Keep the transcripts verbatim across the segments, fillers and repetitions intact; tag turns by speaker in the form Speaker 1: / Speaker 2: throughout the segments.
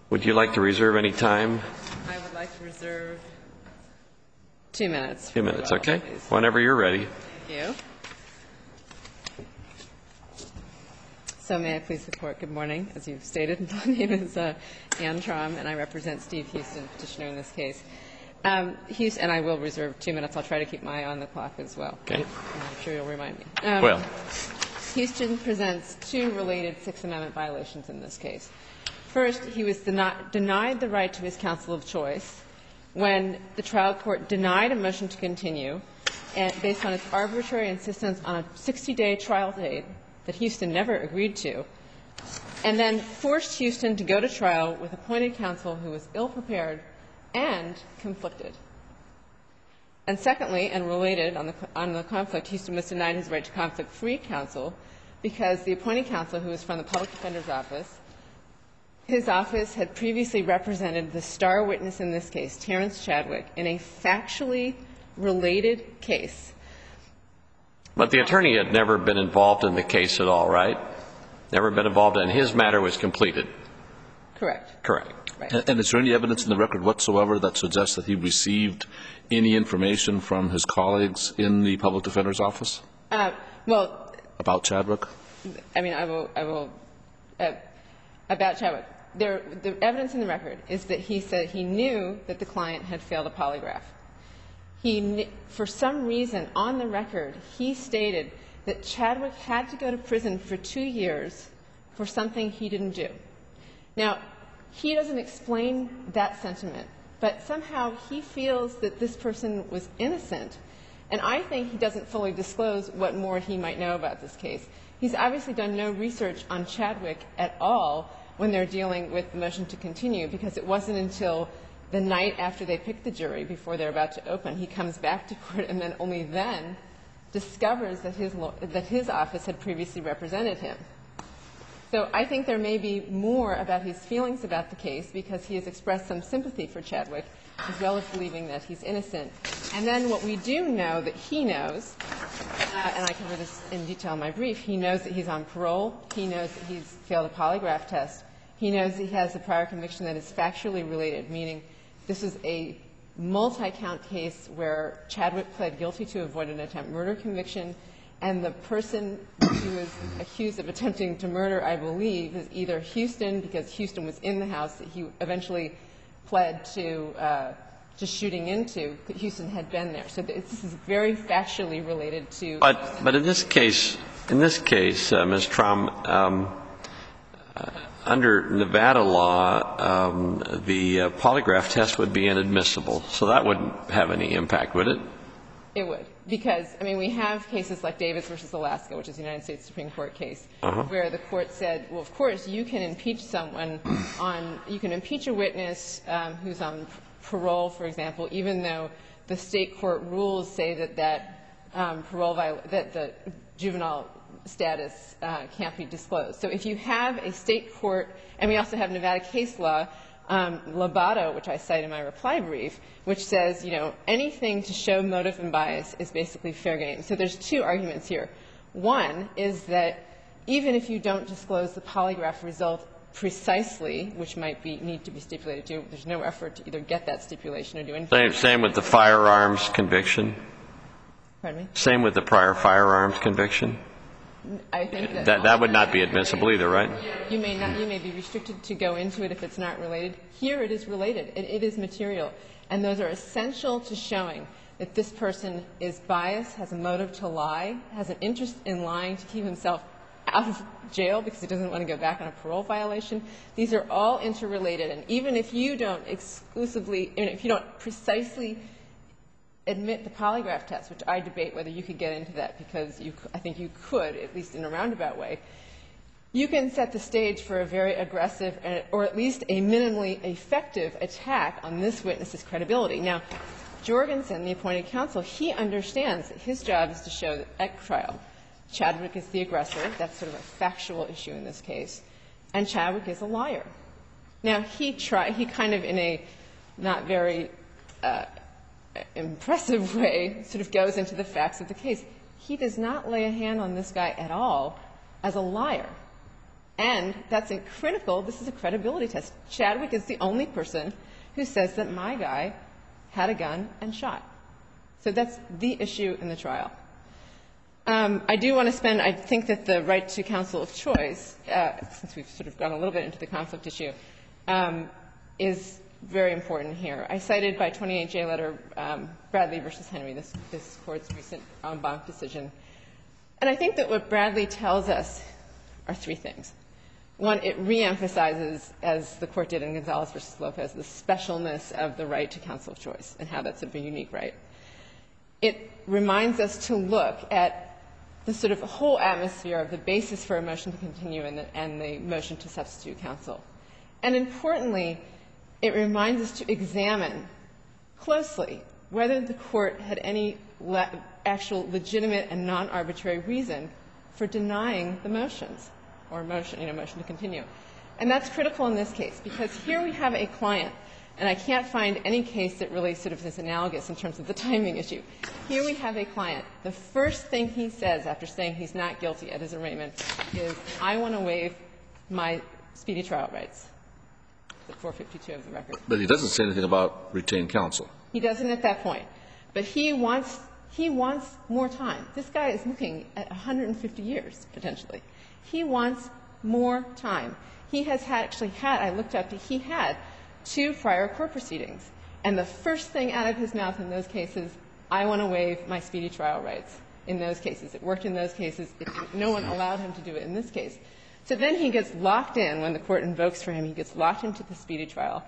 Speaker 1: Would you like to reserve any time?
Speaker 2: I would like to reserve two minutes.
Speaker 1: Two minutes, okay.
Speaker 2: Please.
Speaker 1: Whenever you're ready.
Speaker 2: Thank you. So may I please report, good morning. As you've stated, my name is uh, Ann Traum, and I represent Steve Houston, petitioner in this case. Um, Houston, and I will reserve two minutes. I'll try to keep my eye on the clock as well.
Speaker 1: Okay.
Speaker 2: I'm sure you'll remind me. Um,
Speaker 1: well.
Speaker 2: Houston presents two related Sixth Amendment violations in this case. First, he was deni- denied the right to his counsel of choice when the trial court denied a motion to continue and based on its arbitrary insistence on a sixty-day trial date that Houston never agreed to, and then forced Houston to go to trial with appointed counsel who was ill-prepared and conflicted. And secondly, and related on the, on the conflict, Houston was denied his right to conflict-free counsel because the appointed counsel, who was from the public defender's office, his office had previously represented the star witness in this case, Terrence Chadwick, in a factually related case.
Speaker 1: But the attorney had never been involved in the case at all, right? Never been involved, and his matter was completed.
Speaker 2: Correct.
Speaker 1: Correct.
Speaker 2: Right.
Speaker 3: And, and is there any evidence in the record whatsoever that suggests that he received any information from his colleagues in the public defender's office?
Speaker 2: Uh, well,
Speaker 3: about Chadwick?
Speaker 2: I mean, I will, I will, uh, about Chadwick. There, the evidence in the record is that he said he knew that the client had failed a polygraph. He, for some reason, on the record, he stated that Chadwick had to go to prison for two years for something he didn't do. Now, he doesn't explain that sentiment, but somehow he feels that this person was innocent, and I think he doesn't fully disclose what more he might know about this case. He's obviously done no research on Chadwick at all when they're dealing with the motion to continue, because it wasn't until the night after they picked the jury, before they're about to open, he comes back to court and then only then discovers that his, that his office had previously represented him. So I think there may be more about his feelings about the case because he has expressed some sympathy for Chadwick, as well as believing that he's innocent. And then what we do know that he knows, uh, and I cover this in detail in my brief, he knows that he's on parole, he knows that he's failed a polygraph test, he knows that he has a prior conviction that is factually related, meaning this is a multi-count case where Chadwick pled guilty to avoid an attempt murder conviction, and the person who is accused of attempting to murder, I believe, is either Houston, because Houston was in the house that he eventually pled to uh, to shooting into. Houston had been there. So this is very factually related to.
Speaker 1: But but in this case, in this case, uh, Miz Traum, um, uh, under Nevada law, um, the uh, polygraph test would be inadmissible. So that wouldn't have any impact, would it?
Speaker 2: It would, because, I mean, we have cases like Davis versus Alaska, which is a United States Supreme Court case, uh-huh. where the court said, well, of course, you can impeach someone on, you can impeach a witness um, who's on parole, for example, even though the state court rules say that that um, parole, viol- that the juvenile status uh, can't be disclosed. So if you have a state court, and we also have Nevada case law, Um, Lobato, which I cite in my reply brief, which says, you know, anything to show motive and bias is basically fair game. So there's two arguments here. One is that even if you don't disclose the polygraph result precisely, which might be need to be stipulated to, there's no effort to either get that stipulation or do anything.
Speaker 1: Same, same with the firearms conviction?
Speaker 2: Pardon me?
Speaker 1: Same with the prior firearms conviction?
Speaker 2: I think that,
Speaker 1: that, that would not be admissible either, right?
Speaker 2: You may not. You may be restricted to go into it if it's not related. Here, it is related. It, it is material, and those are essential to showing that this person is biased, has a motive to lie, has an interest in lying to keep himself out of jail because he doesn't want to go back on a parole violation. These are all interrelated, and even if you don't exclusively, if you don't precisely admit the polygraph test, which I debate whether you could get into that because you, I think you could, at least in a roundabout way, you can set the stage for a very aggressive or at least a minimally effective attack on this witness's credibility. Now, Jorgensen, the appointed counsel, he understands that his job is to show that at trial Chadwick is the aggressor. That's sort of a factual issue in this case. And Chadwick is a liar. Now, he try, he kind of in a not very uh, impressive way sort of goes into the facts of the case. He does not lay a hand on this guy at all as a liar. And that's a critical, this is a credibility test. Chadwick is the only person who says that my guy had a gun and shot. So that's the issue in the trial. Um, I do want to spend, I think that the right to counsel of choice, uh, since we've sort of gone a little bit into the conflict issue, um, is very important here. I cited by twenty-eight J letter um, Bradley versus Henry, this, this Court's recent en banc decision. And I think that what Bradley tells us are three things. One, it reemphasizes, as the Court did in Gonzalez versus Lopez, the specialness of the right to counsel of choice and how that's sort of a unique right. It reminds us to look at the sort of whole atmosphere of the basis for a motion to continue and the, and the motion to substitute counsel. And importantly, it reminds us to examine closely whether the Court had any le actual legitimate and non-arbitrary reason for denying the motions or motion, you know, motion to continue. And that's critical in this case, because here we have a client, and I can't find any case that really sort of is analogous in terms of the timing issue. Here we have a client. The first thing he says after saying he's not guilty at his arraignment is, I want to waive my speedy trial rights, the four fifty-two of the record.
Speaker 3: But he doesn't say anything about retained counsel.
Speaker 2: He doesn't at that point. But he wants, he wants more time. This guy is looking at one hundred fifty years, potentially. He wants more time. He has had, actually had, I looked up, he had two prior court proceedings. And the first thing out of his mouth in those cases, I want to waive my speedy trial rights in those cases. It worked in those cases. It, no one allowed him to do it in this case. So then he gets locked in when the Court invokes for him. He gets locked into the speedy trial.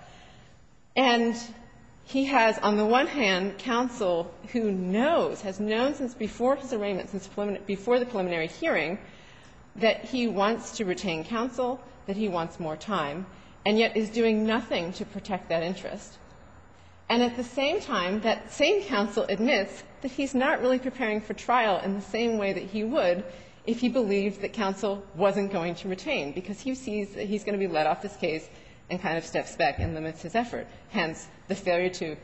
Speaker 2: And he has, on the one hand, counsel who knows, has known since before his arraignment, since before the preliminary hearing, that he wants to retain counsel, that he wants more time, and yet is doing nothing to protect that interest. And at the same time, that same counsel admits that he's not really preparing for trial in the same way that he would if he believed that counsel wasn't going to retain, because he sees that he's going to be let off this case and kind of steps back and limits his effort. Hence, the failure to,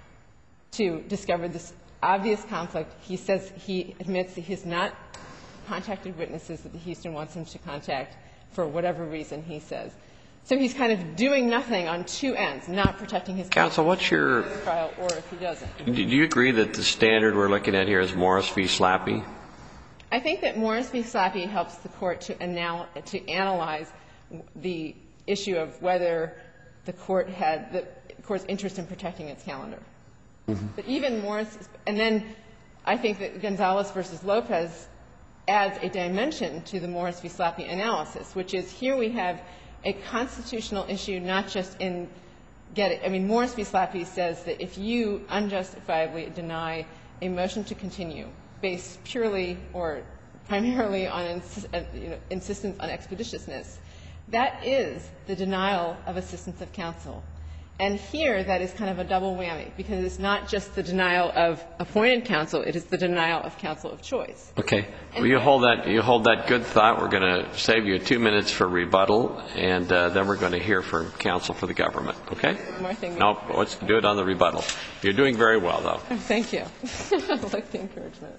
Speaker 2: to discover this obvious conflict. He says he admits that he's not contacted witnesses that Houston wants him to contact for whatever reason he says. So he's kind of doing nothing on two ends, not protecting his
Speaker 1: counsel. What's your
Speaker 2: trial, or if he doesn't.
Speaker 1: Do you agree that the standard we're looking at here is Morris v. Slappy?
Speaker 2: I think that Morris v. Slappy helps the Court to, anal to analyze the issue of whether the Court had the Court's interest in protecting its calendar. Mm-hmm. But even Morris, and then I think that Gonzalez versus Lopez adds a dimension to the Morris v. Slappy analysis, which is here we have a constitutional issue, not just in getting, I mean, Morris v. Slappy says that if you unjustifiably deny a motion to continue based purely or primarily on ins you know, insistence on expeditiousness, that is the denial of assistance of counsel. And here, that is kind of a double whammy, because it's not just the denial of appointed counsel, it is the denial of counsel of choice.
Speaker 1: Okay. Well, you hold that, you hold that good thought. We're going to save you two minutes for rebuttal, and uh, then we're going to hear from counsel for the government. Okay?
Speaker 2: One more thing.
Speaker 1: No, let's do it on the rebuttal. You're doing very well, though.
Speaker 2: Oh, thank you. I like the encouragement.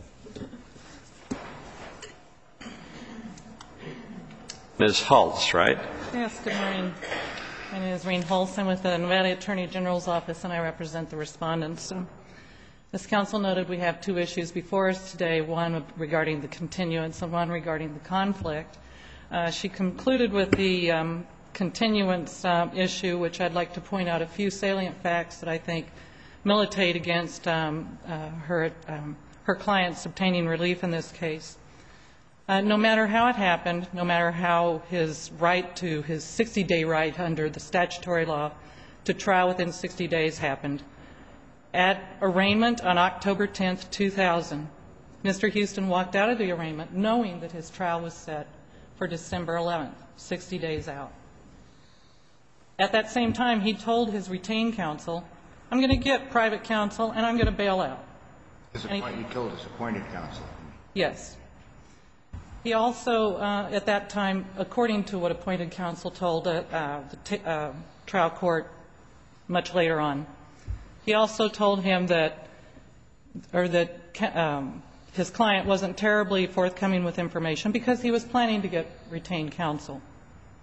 Speaker 1: Miz Hulse, right?
Speaker 4: Yes, good morning. My name is Reen Hulse. I'm with the Nevada Attorney General's Office, and I represent the respondents. As counsel noted, we have two issues before us today, one regarding the continuance and one regarding the conflict. Uh, she concluded with the um, continuance um, issue, which I'd like to point out a few salient facts that I think militate against um, uh, her, um, her clients obtaining relief in this case. Uh, no matter how it happened, no matter how his right to his sixty day right under the statutory law to trial within sixty days happened, at arraignment on October tenth, two thousand, Mister Houston walked out of the arraignment knowing that his trial was set for December eleventh, sixty days out. At that same time, he told his retained counsel, I'm going to get private counsel and I'm going to bail out.
Speaker 5: His appoint, you told his appointed counsel.
Speaker 4: Yes. He also, uh, at that time, according to what appointed counsel told uh, uh, the t uh, trial court much later on, he also told him that, or that um, his client wasn't terribly forthcoming with information because he was planning to get retained counsel.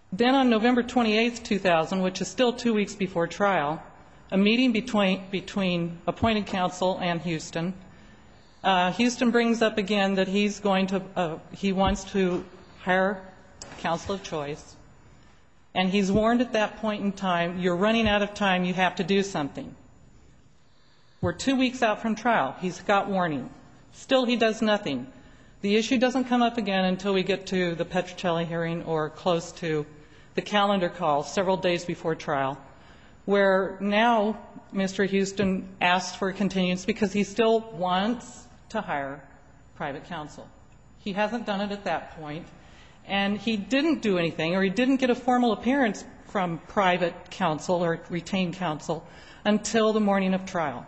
Speaker 4: Then on November twenty-eighth, two thousand, which is still two weeks before trial, a meeting between, between appointed counsel and Houston. Uh, Houston brings up again that he's going to, uh, he wants to hire counsel of choice. And he's warned at that point in time, you're running out of time, you have to do something. We're two weeks out from trial. He's got warning. Still, he does nothing. The issue doesn't come up again until we get to the Petrocelli hearing or close to the calendar call several days before trial, where now Mister Houston asks for a continuance because he still wants to hire private counsel. He hasn't done it at that point, and he didn't do anything, or he didn't get a formal appearance from private counsel or retained counsel until the morning of trial.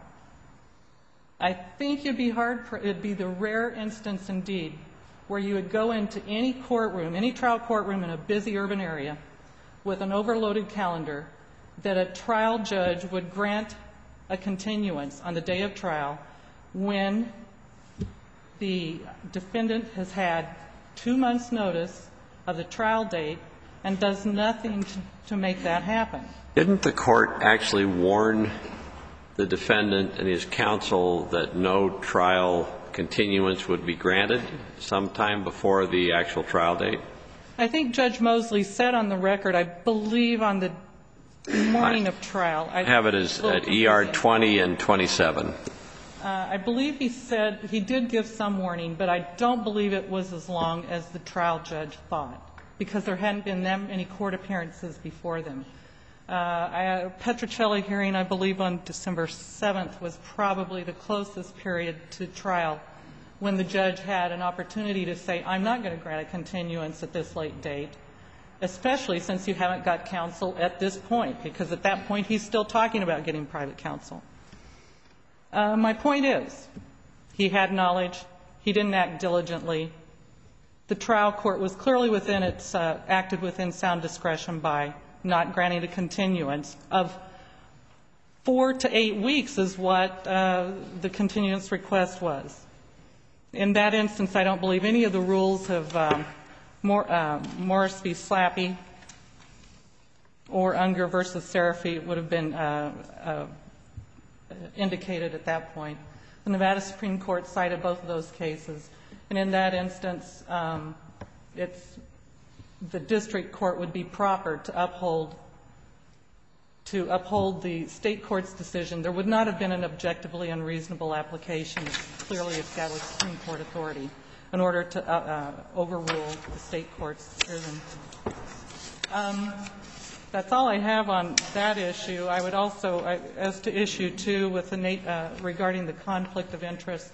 Speaker 4: I think it'd be hard, for, it'd be the rare instance indeed where you would go into any courtroom, any trial courtroom in a busy urban area with an overloaded calendar, that a trial judge would grant a continuance on the day of trial when the defendant has had two months' notice of the trial date and does nothing to, to make that happen.
Speaker 1: Didn't the court actually warn the defendant and his counsel that no trial continuance would be granted sometime before the actual trial date?
Speaker 4: I think Judge Mosley said on the record, I believe on the morning of trial. I
Speaker 1: have it as at E R twenty and twenty-seven.
Speaker 4: Uh, I believe he said he did give some warning, but I don't believe it was as long as the trial judge thought, because there hadn't been that many court appearances before them. Uh, I, Petrocelli hearing, I believe, on December seventh was probably the closest period to trial when the judge had an opportunity to say, I'm not going to grant a continuance at this late date, especially since you haven't got counsel at this point, because at that point he's still talking about getting private counsel. Uh, my point is, he had knowledge. He didn't act diligently. The trial court was clearly within its, uh, acted within sound discretion by not granting a continuance of four to eight weeks is what uh, the continuance request was. In that instance, I don't believe any of the rules of um, Mor uh, Morris v. Slappy or Unger versus Serafy would have been uh, uh, indicated at that point. The Nevada Supreme Court cited both of those cases, and in that instance, um, it's the district court would be proper to uphold to uphold the state court's decision. There would not have been an objectively unreasonable application of clearly established Supreme Court authority in order to uh, uh, overrule the state court's decision. Um, that's all I have on that issue. I would also, I, as to issue two, with the uh, regarding the conflict of interest,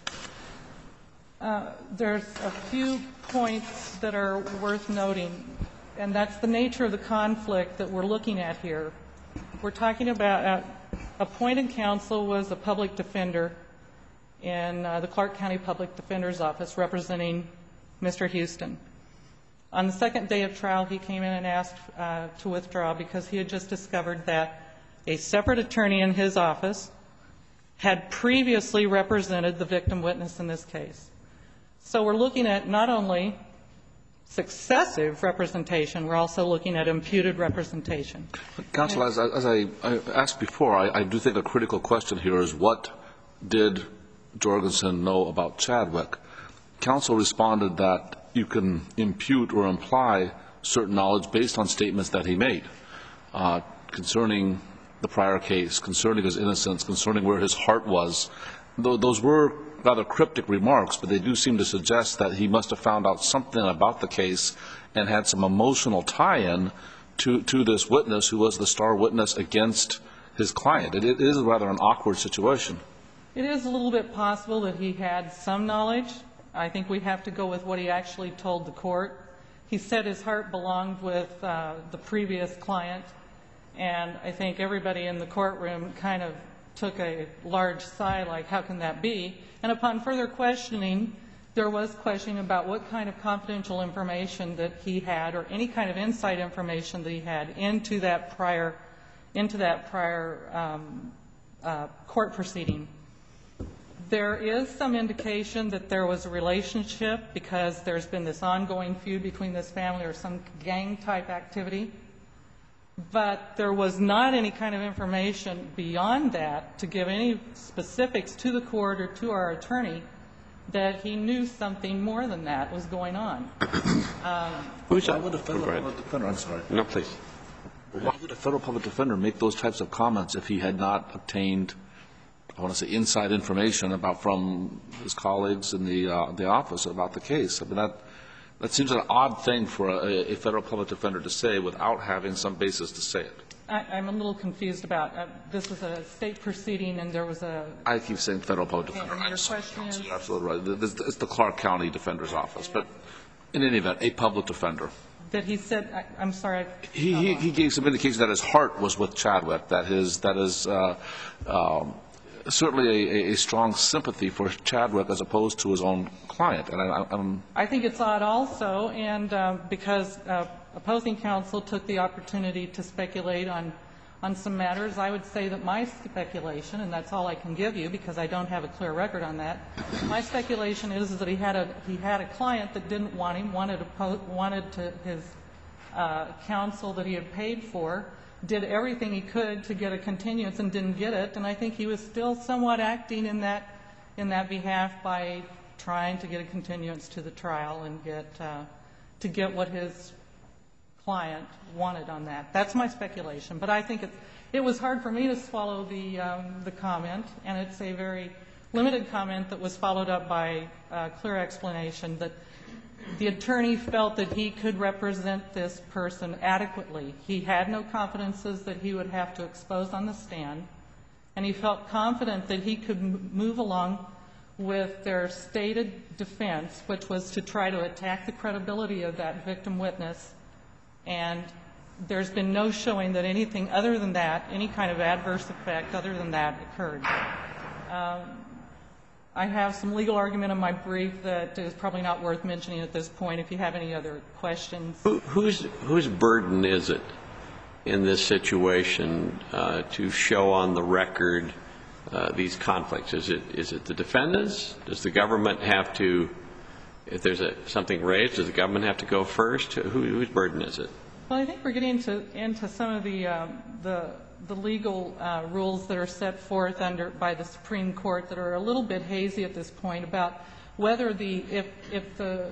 Speaker 4: uh, there's a few points that are worth noting, and that's the nature of the conflict that we're looking at here. We're talking about uh, appointed counsel was a public defender in uh, the Clark County Public Defender's Office representing Mister Houston. On the second day of trial, he came in and asked uh, to withdraw because he had just discovered that a separate attorney in his office had previously represented the victim witness in this case. So we're looking at not only successive representation, we're also looking at imputed representation.
Speaker 3: Counsel, as, as I, I asked before, I, I do think a critical question here is what did Jorgensen know about Chadwick? Counsel responded that you can impute or imply certain knowledge based on statements that he made uh, concerning the prior case, concerning his innocence, concerning where his heart was. Th those were rather cryptic remarks, but they do seem to suggest that he must have found out something about the case and had some emotional tie-in to, to this witness who was the star witness against his client. It, it is rather an awkward situation.
Speaker 4: It is a little bit possible that he had some knowledge. I think we have to go with what he actually told the court. He said his heart belonged with uh, the previous client, and I think everybody in the courtroom kind of took a large sigh, like, how can that be? And upon further questioning, there was questioning about what kind of confidential information that he had, or any kind of inside information that he had into that prior, into that prior um, uh, court proceeding. There is some indication that there was a relationship because there's been this ongoing feud between this family or some gang-type activity. But there was not any kind of information beyond that to give any specifics to the court or to our attorney that he knew something more than that was going on. Um,
Speaker 1: Who's
Speaker 3: Why would a federal public defender, I'm sorry.
Speaker 1: No, please.
Speaker 3: Why would a federal public defender make those types of comments if he had not obtained, I want to say, inside information about from his colleagues in the uh, the office about the case? I mean, that that seems an odd thing for a, a federal public defender to say without having some basis to say it.
Speaker 4: I, I'm a little confused about uh, this was a state proceeding and there was a.
Speaker 3: I keep saying federal public defender.
Speaker 4: And your question is?
Speaker 3: You're absolutely right. It's the Clark County Defender's Office, but in any event, a public defender.
Speaker 4: That he said, I, I'm sorry.
Speaker 3: He, he, he gave some indication that his heart was with Chadwick, that his, that is uh, um, certainly a, a strong sympathy for Chadwick as opposed to his own client. And I, I'm
Speaker 4: I think it's odd also, and uh, because uh, opposing counsel took the opportunity to speculate on, on some matters, I would say that my speculation, and that's all I can give you because I don't have a clear record on that, my speculation is, is that he had a he had a client that didn't want him, wanted to, wanted to his uh, counsel that he had paid for, did everything he could to get a continuance and didn't get it, and I think he was still somewhat acting in that in that behalf by trying to get a continuance to the trial and get uh, to get what his client wanted on that. That's my speculation, but I think it, it was hard for me to swallow the um, the comment, and it's a very limited comment that was followed up by a clear explanation that the attorney felt that he could represent this person adequately. He had no confidences that he would have to expose on the stand, and he felt confident that he could m- move along with their stated defense, which was to try to attack the credibility of that victim witness. And there's been no showing that anything other than that, any kind of adverse effect other than that occurred. Um, I have some legal argument in my brief that is probably not worth mentioning at this point. If you have any other questions.
Speaker 1: Who, whose, whose burden is it in this situation uh, to show on the record uh, these conflicts? Is it, is it the defendants? Does the government have to, if there's a, something raised, does the government have to go first? Who, whose burden is it?
Speaker 4: Well, I think we're getting into, into some of the, um, the, the legal uh, rules that are set forth under, by the Supreme Court that are a little bit hazy at this point about whether the, if, if the,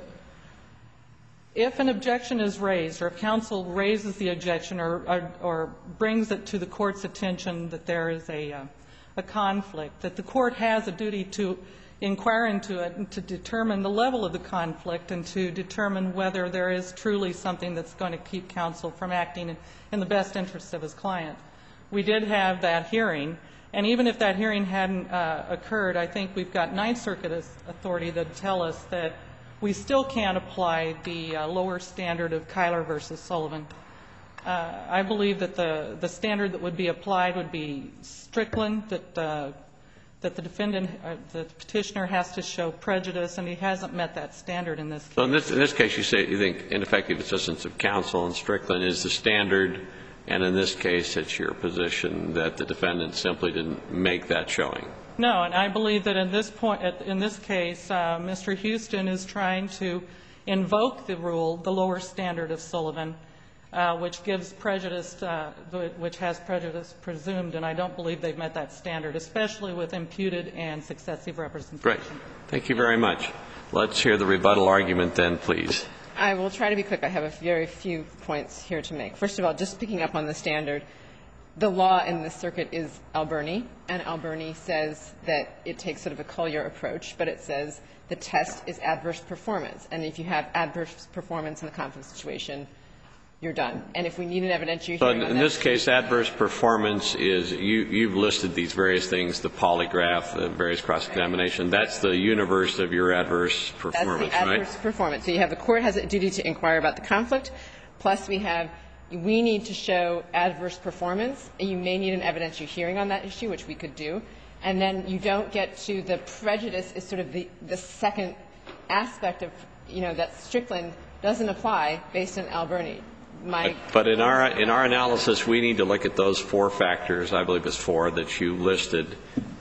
Speaker 4: if an objection is raised or if counsel raises the objection or, or, or brings it to the court's attention that there is a, uh, a conflict, that the court has a duty to inquire into it and to determine the level of the conflict and to determine whether there is truly something that's going to keep counsel from acting in, in the best interests of his client. We did have that hearing, and even if that hearing hadn't uh, occurred, I think we've got Ninth Circuit authority that tell us that we still can't apply the uh, lower standard of Kyler versus Sullivan. Uh, I believe that the, the standard that would be applied would be Strickland, that uh, that the defendant, uh, the petitioner has to show prejudice, and he hasn't met that standard in this case.
Speaker 1: So in this, in this case, you say you think ineffective assistance of counsel in Strickland is the standard, and in this case, it's your position that the defendant simply didn't make that showing.
Speaker 4: No, and I believe that in this point, in this case, uh, Mister Houston is trying to invoke the rule, the lower standard of Sullivan, uh, which gives prejudice, uh, which has prejudice presumed, and I don't believe they've met that standard, especially with imputed and successive representation.
Speaker 1: Great. Thank you very much. Let's hear the rebuttal argument then, please.
Speaker 2: I will try to be quick. I have a very few points here to make. First of all, just picking up on the standard, the law in this circuit is Alberni, and Alberni says that it takes sort of a Collier approach, but it says the test is adverse performance. And if you have adverse performance in the conflict situation, you're done. And if we need an evidentiary
Speaker 1: so
Speaker 2: hearing on
Speaker 1: in
Speaker 2: that,
Speaker 1: this case, adverse performance is, you, you've listed these various things, the polygraph, the various cross-examination. That's the universe of your adverse performance,
Speaker 2: that's the
Speaker 1: right?
Speaker 2: adverse performance. So you have the court has a duty to inquire about the conflict, plus we have we need to show adverse performance. You may need an evidentiary hearing on that issue, which we could do. And then you don't get to the prejudice is sort of the, the second aspect of, you know, that Strickland doesn't apply based on Alberni. My
Speaker 1: But, but in our in our analysis, we need to look at those four factors. I believe it's four that you listed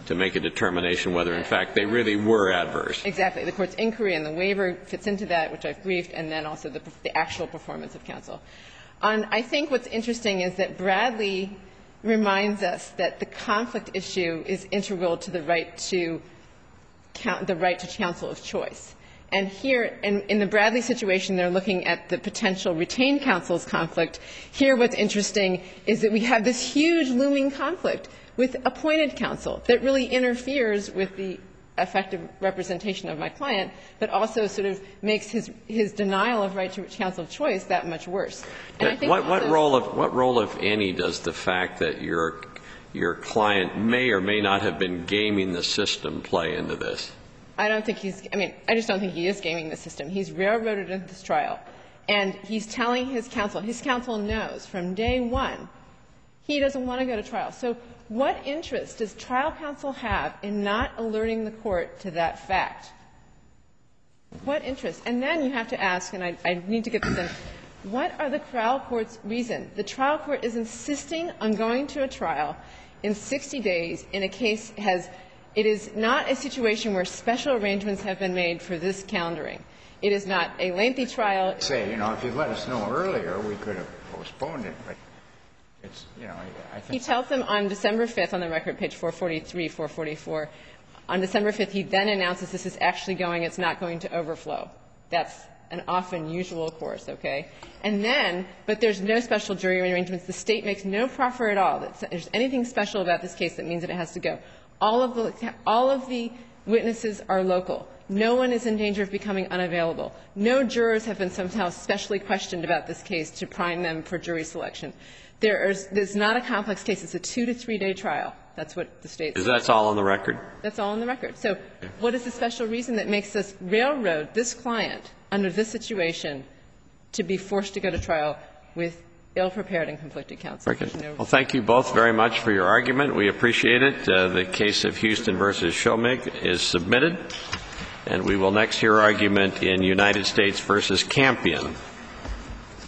Speaker 1: to make a determination whether, in fact, they really were adverse.
Speaker 2: Exactly. The Court's inquiry and the waiver fits into that, which I've briefed, and then also the, the actual performance of counsel. On, I think what's interesting is that Bradley reminds us that the conflict issue is integral to the right to count, the right to counsel of choice. And here, in, in the Bradley situation, they're looking at the potential retained counsel's conflict. Here, what's interesting is that we have this huge looming conflict with appointed counsel that really interferes with the effective representation of my client, but also sort of makes his, his denial of right to counsel of choice that much worse. And I think
Speaker 1: what, what
Speaker 2: also,
Speaker 1: role, of, what role, if any, does the fact that your, your client may or may not have been gaming the system play into this?
Speaker 2: I don't think he's, I mean, I just don't think he is gaming the system. He's railroaded into this trial, and he's telling his counsel, his counsel knows from day one he doesn't want to go to trial. So what interest does trial counsel have in not alerting the Court to that fact? What interest? And then you have to ask, and I, I need to get this in, what are the trial court's reason? The trial court is insisting on going to a trial in sixty days in a case has – it is not a situation where special arrangements have been made for this calendaring. It is not a lengthy trial.
Speaker 5: Say, you know, if you'd let us know earlier, we could have postponed it, but it's, you know, I think.
Speaker 2: He tells them on December fifth on the record, page four forty-three, four forty-four. On December fifth, he then announces this is actually going, it's not going to overflow. That's an often usual course, okay? And then, but there's no special jury arrangements. The State makes no proffer at all that there's anything special about this case that means that it has to go. All of the, all of the witnesses are local. No one is in danger of becoming unavailable. No jurors have been somehow specially questioned about this case to prime them for jury selection. There is, there's not a complex case. It's a two to three day trial. That's what the State says.
Speaker 1: Is that all on the record?
Speaker 2: That's all on the record. So what is the special reason that makes us railroad this client under this situation to be forced to go to trial with ill-prepared and conflicted counsel? No.
Speaker 1: Well, thank you both very much for your argument. We appreciate it. Uh, the case of Houston versus Shomig is submitted. And we will next hear argument in United States versus Campion.